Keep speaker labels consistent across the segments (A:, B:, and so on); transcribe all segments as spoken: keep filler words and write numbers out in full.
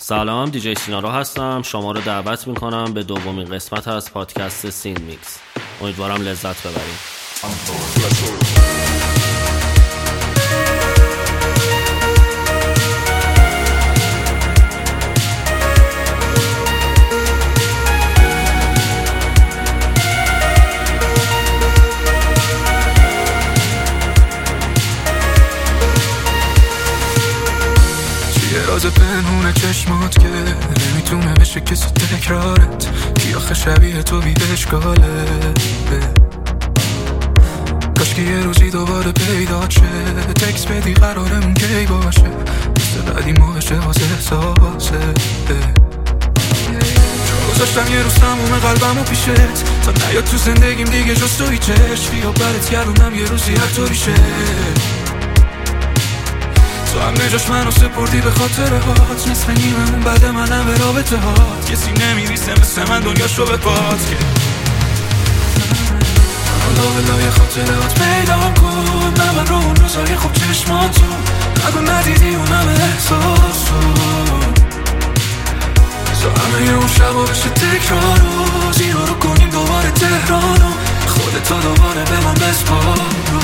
A: سلام، دیجی سینارو هستم. شما رو دعوت میکنم به دومین قسمت از پادکست سین میکس. امیدوارم لذت ببرید.
B: راز پنهون چشمات که نمیتونه بشه کسی تکرارت، کی آخه شبیه تو بی اشکاله. کاش که یه روزی دوباره پیدا شه، تکس بدی قرارمون کی باشه، مثل قدیما بشه واسه احساسه. گذاشتم یه روز تموم قلبمو پیشت تا نیاد تو زندگیم دیگه جز تو هیچش، بیا برات گردونم یه روزی هر طوری شه. تو هم نجاش منو سپردی به خاطر هات، نصف نیممون بعد منم به رابطه هات، کسی نمیریسه مثل من دنیاشو به پات که حالا بلای خاطرات پیدا کن، نه من رو اون روزای خوب چشماتو نگو ندیدی اونم احساسو، تو همه اون شبا بشه تکرار و زیرا رو کنیم دوباره تهرانو، خودتو دوباره به من بسپار.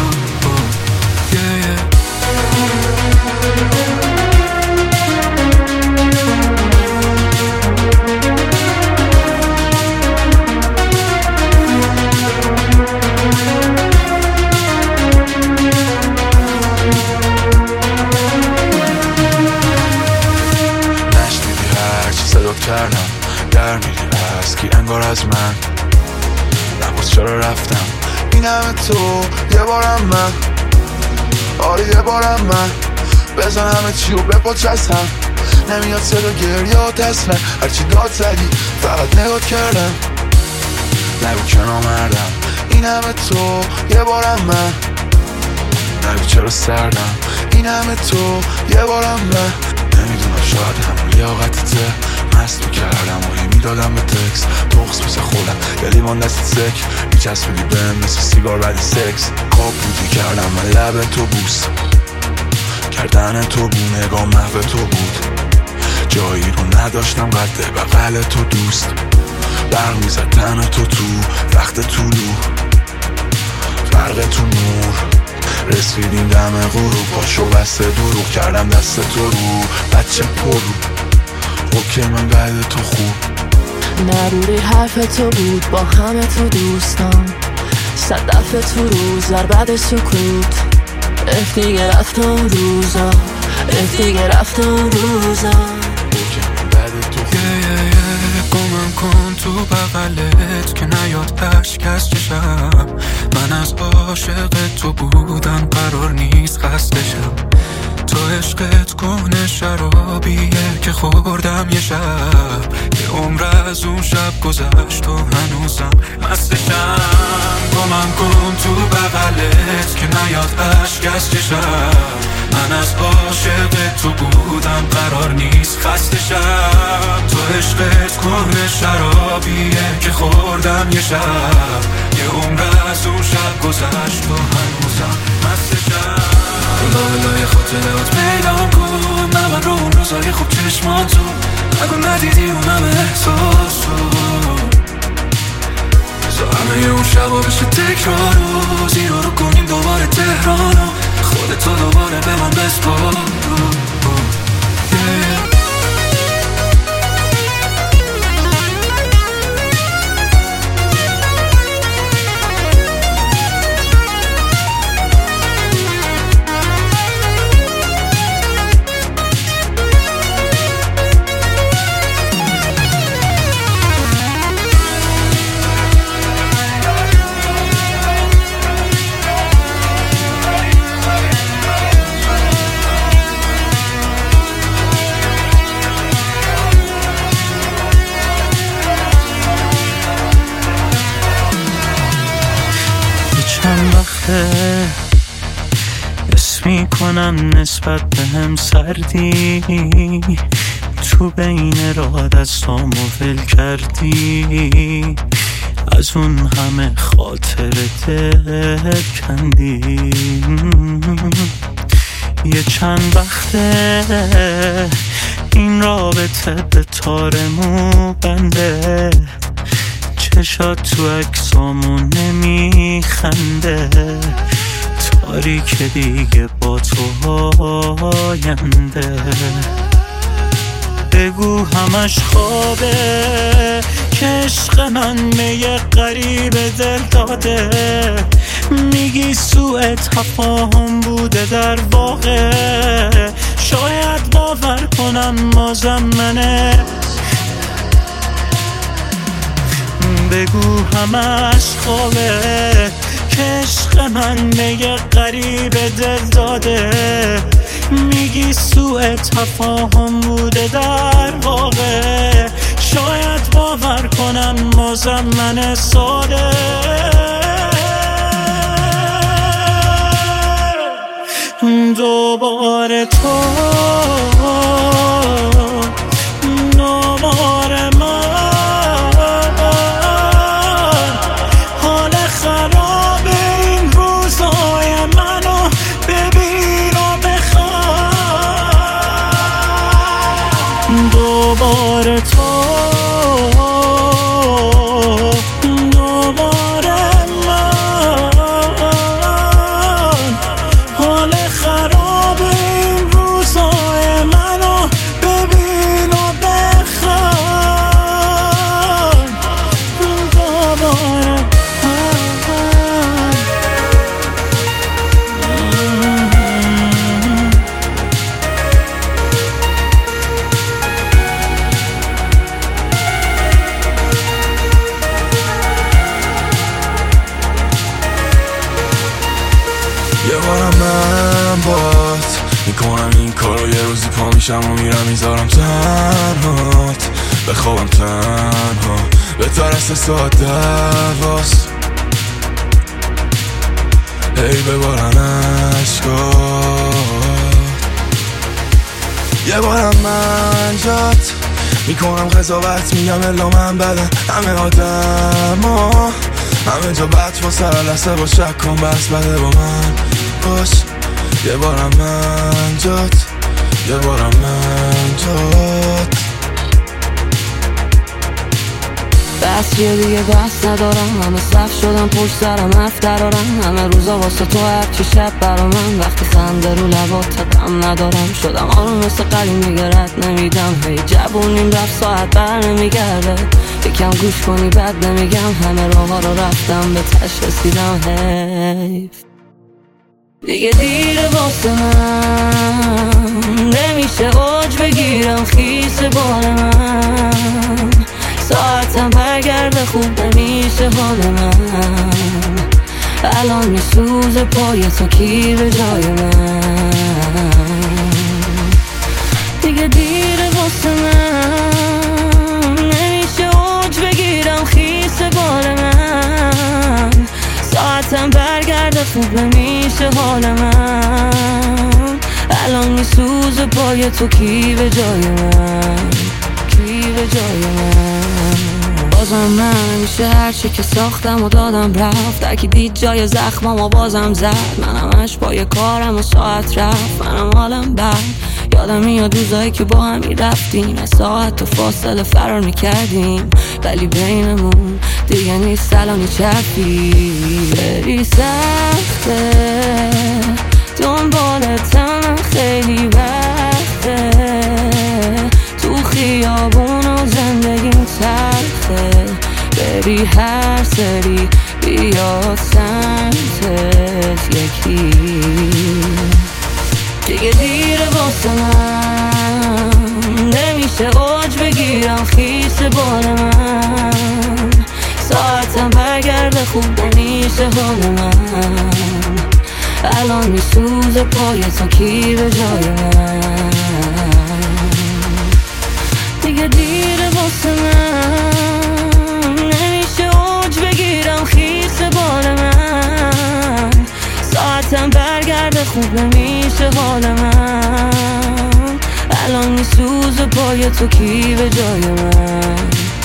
C: نشنیدی هر چی صدا کردم، در میری از کی انگار از من نباز چرا رفتم این همه تو یه بارم من، آره یه بارم من بزن همه چی و بپاچستم، نمیاد صدا گریات اصلا، هرچی داد زدی فقط نگات کردم، نگو که نامردم این همه تو یه بارم من، نگو چرا سردم این همه تو یه بارم من، نمیدونم شاید همون لیاقتته، مست میکردم و هی میدادم به تکس، بغز پیس خودم یه لیوان دستی سک میچسبونی بهم مثل سیگار بعد سکس، خواب بودی کردم من لب تو بوس کردن تو بو نگاه محو تو بود، جایی رو نداشتم قد بغل تو دوست، برق میزد تن تو تو وقت طولو، فرق تو نور رسیدیم دم غروب، پاشو بسته دروغ کردم دست تو رو بچه پرو، اوکی من بعد تو خوب
D: نروری حرف تو بود با همه تو دوستان، صدف تو روز در بعد سکوت، اف دیگه رفت اون روزا، اف دیگه رفت اون روزا،
C: اوکی من بعد تو خوب
B: گمم کن تو بغلت که نیاد عشق از چشم، من از عاشق تو بودم قرار نیست خستشم، تو عشقت کهنه شرابیه که خوردم یه شب، یه عمر از اون شب گذشت و هنوزم مستشم، گمم کن تو بغلت که نیاد عشق از چشم، من از عاشق تو بودم قرار نیست خستشم، تو عشقت کهنه شرابیه که خوردم یه شب، یه عمر از اون شب گذشت و هنوزم مستشم، لای خاطرات پیدا کن، نه من رو اون روزای خوب چشماتو نگو ندیدی اونم احساسو، تو همه اون شبا بشه تکرار و زیرا رو کنیم دوباره تهرانو، خودتو دوباره به من بسپار.
E: چند وقته حس میکنم نسبت به هم سردی، تو بین راه دستامو ول کردی، از اون همه خاطر دل کندی، یه چند وقته این رابطه به تار مو بنده، چشات تو عکسامون نمیخنده، تاریک دیگه با تو آینده. بگو همش خوابه که عشق من میه غریب دل داده، میگی سوء تفاهم بوده در واقع، شاید باور کنم مازمنه. بگو همش خوابه که عشق من میه غریب دل داده، میگی سوء تفاهم بوده در واقع، شاید باور کنم مزمن ساده. دوباره تو دوباره من، حال خراب این روزای منو ببین و بخواه. دوباره تو
C: یه بارم من بات میکنم این کارو، یه روزی پا میشم و میرم میذارم تنهات، بخوابم تنها بهتر از سه ساعت دواست. هی ببارن عشقات، یه بارم من جات میکنم قضاوت، میگم الا من بدن همه آدم ها، همه جا بد با سر لحظه با شک کن بس بده با من باش. یه بارم من جات، یه بارم من جات.
D: بس یه دیگه بس ندارم، همه صف شدم پشت سرم حرف درارم، همه روزا واسه تو هرچی شب برا من، وقتی خنده رو لبات دم ندارم، شدم آروم مثل قلیم دیگه رد نمیدم، هی جوونیم رفت ساعت بر نمیگرده، یکم گوش کنی بد نمیگم، همه راه ها رو رفتم به تش رسیدم، حیف دیگه دیره واسه من، نمیشه اوج بگیرم خیس بال من، ساعتم برگرده خوب نمیشه حال من، الان میسوزه پای تو کی به جای من، دیگه دیره واسه من، نمیشه اوج بگیرم خیس بال من، ساعتم برگرده خوب نمیشه حال من، الان میسوزه پای تو کی به جای من، کی به جای من. بازم من میشه هرچی که ساختم و دادم رفت، در کی دید جای زخمم و بازم زد، منم همش پای کارم و ساعت رفت، منم حالم بد، یادم میاد روزایی که با همی رفتیم، از ساعت و فاصله فرار میکردیم، ولی بینمون دیگه نیست الانی چرفی، بری سخته دنبالتم خیلی وقته، تو خیابون و زندگیم تلخه، بری هر سری بیاد سمتت یکی، دیگه دیره واسه من، نمیشه اوج بگیرم خیس بال من، ساعتم برگرده خوب نمیشه حال من، الان میسوزه پای تو کی به جای من، دیگه دیره واسه من، نمیشه اوج بگیرم خیس بال من، ساعتم برگرده خوب نمیشه حال من، الان میسوزه پای تو کی به جای من،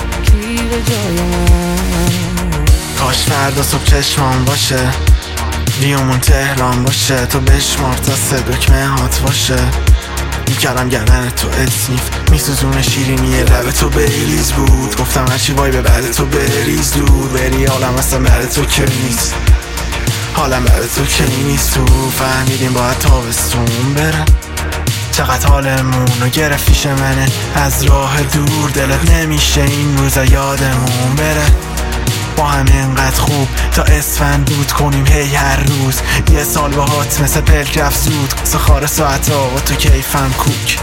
D: کی به جای من.
F: کاش فردا صبح چشمام باشه،
C: دیومون تهران باشه، تو بشمار تا سه دکمه هات باشه. میکردم گردن تو اسنیف، میسوزون شیرینی لب تو بریز بود. گفتم هرچی وای به بعد تو بریز دور بری، حالم اصلا بعد تو که نیست، حالم بعد تو که نیست. تو فهمیدیم باید تابستون بره، چقدر حالمون رو گرفتیش منه از راه دور. دلت نمیشه این روزا یادمون بره، با هم اینقدر خوب تا اسفند بود کنیم هی هر روز. یه سال باهات مثل پلک رفت زود، سخار ساعت ها و تو کیفم کوک.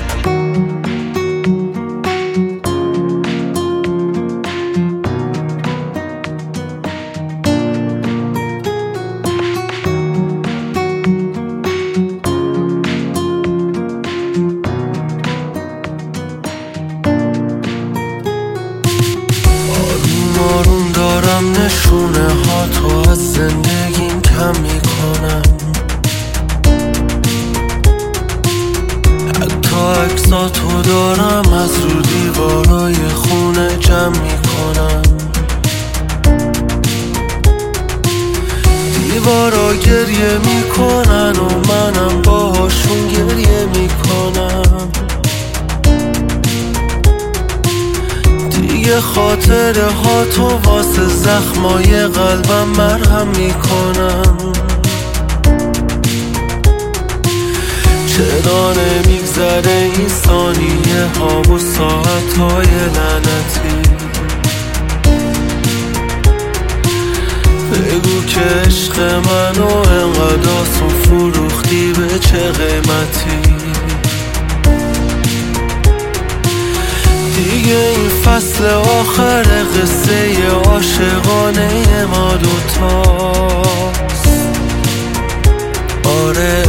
F: نشونه ها تو از زندگیم کم میکنم، حتی عکساتو دارم از رو دیوارای خونه جمع میکنم. دیوارا گریه میکنن و منم باهاشون گریه میکنم. دیگه خاطره ها تو واسه زخمای قلبم مرهم میکنم. چرا نمیگذره این ثانیه ها و ساعت های لعنتی؟ بگو که عشق منو انقدر آسون فروختی، به چه قیمتی؟ دیگه این فصل آخر قصه عاشقانه ما دوتاست. آره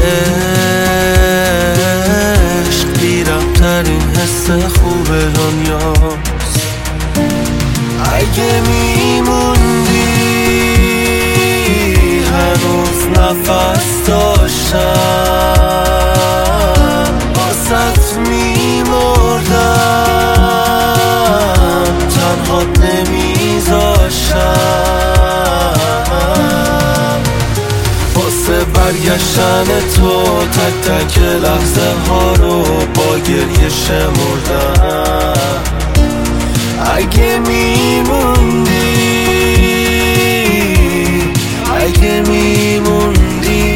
F: عشق بی‌ربط‌ترین حس خوب دنیاست. اگه میموندی هنوز نفس داشتم، باست میمردم، تنهات نمیذاشتم. واسه برگشتن تو تک تک لحظه ها رو با گریه شمردم. اگه میموندی، اگه میموندی.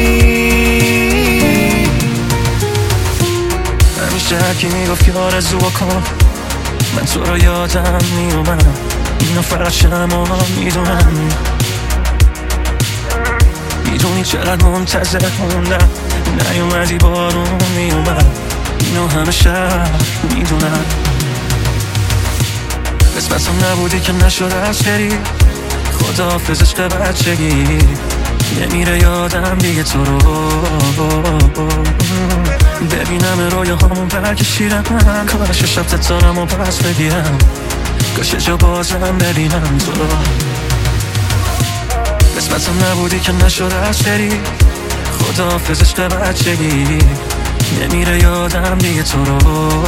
F: همیشه هرکی میگفت که آرزو کن، من تو رو یادم میومد، اینو فقط شما میدونم. میدونی چقدر منتظر موندم، نیومدی بارون میومد، اینو همه شهر میدونم. قسمتم نبودی که نشد از بری، خداحافظ عشق بچگی. نمیره یادم دیگه تو رو، ببینم رویاهامون برکشیدم. کارش شب تتارم و پس بگیرم، کاش جا بازم ببینم تو رو. قسمتم نبودی که نشد از بری، خداحافظ عشق بچگی. نمیره یادم دیگه تو رو،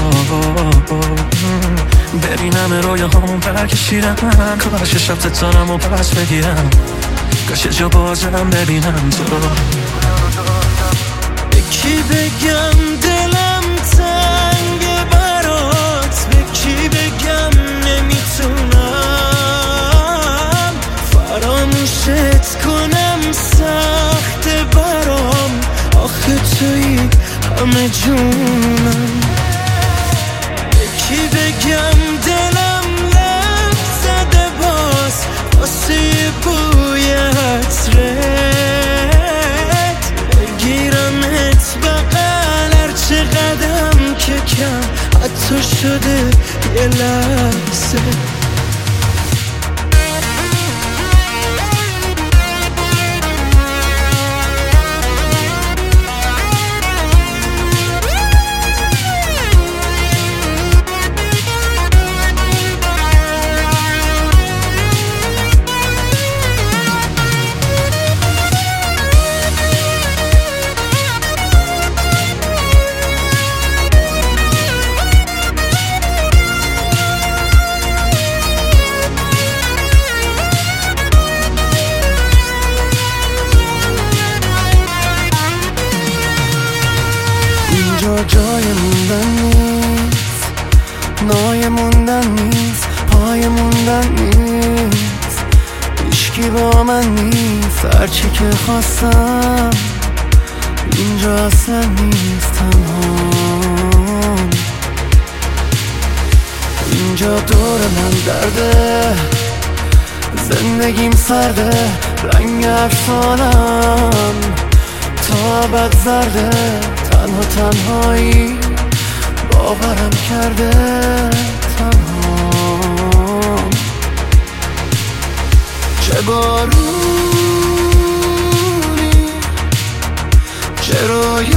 F: ببینم رویاهامون برکشیدم. کاش شب تتارم و پس بگیرم، کاش جا بازم ببینم تو رو. به کی بگم دلم تنگه برات، به کی بگم نمیتونم. فراموشت کنم سخته برام، آخه توی همه جونم. به کی بگم دلم لب زده باز واسه بوی عطرت، بگیرمت بغل هر چه قدم که کم حتی شده یه لحظه.
G: با من نیست، هرچی که خواستم اینجا اصلا نیست. تنها اینجا دور من درده، زندگیم سرده، رنگ افسانم تا ابد زرده. تنها تنهایی باورم کرده، تنها چه بارونی چه رویایی،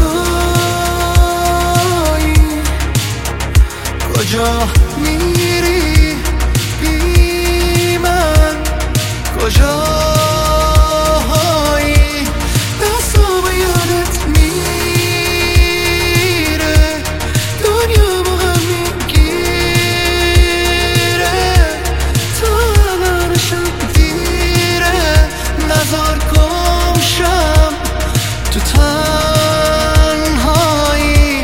G: کجا میری بی من، کجایی دستو به یادت میره، دنیا با هم میگیره، تا الانشم دیره. نزار گمشم تو تنهایی.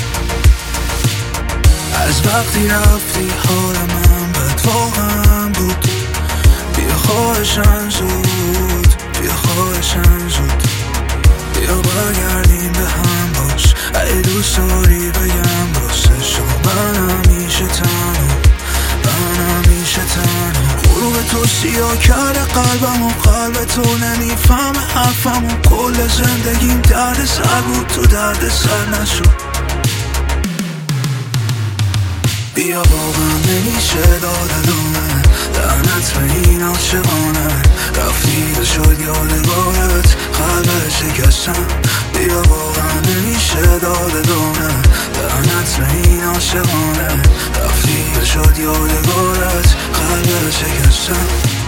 C: از وقتی رفتی حال من بد واقعا بود، بیا خواهشن زود، بیا خواهشن زود، بیا برگردیم به هم باش. اگه دوست داری بگم واسه شو من همیشه تنها، من همیشه تنها. غروب تو سیاه کرده قلبم و قلب تو نمیفهم حرفم و کل زندگیم درد سر بود، تو درد سر نشو. بیا واقعا نمیشه داد ادامه، لعنت به این عاشقانه، رفتی و شد یادگارت قلب شکستم. بیا واقعا نمیشه داد ادامه، لعنت به این عاشقانه، رفتی و شد یادگارت قلب شکستم.